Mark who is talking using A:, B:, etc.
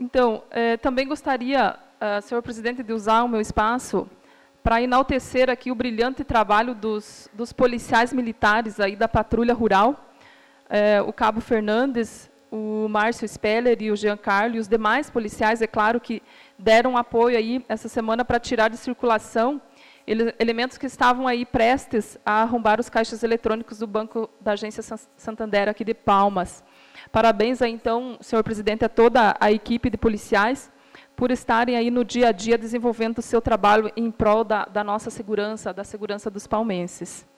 A: Então, também gostaria, senhor presidente, de usar o meu espaço para enaltecer aqui o brilhante trabalho dos policiais militares aí da Patrulha Rural, o Cabo Fernandes, o Márcio Speller e o Giancarlo, e os demais policiais, é claro, que deram apoio aí essa semana para tirar de circulação elementos que estavam aí prestes a arrombar os caixas eletrônicos do Banco da Agência Santander aqui de Palmas. Parabéns aí, então, senhor presidente, a toda a equipe de policiais por estarem aí no dia a dia desenvolvendo o seu trabalho em prol da nossa segurança, da segurança dos palmenses.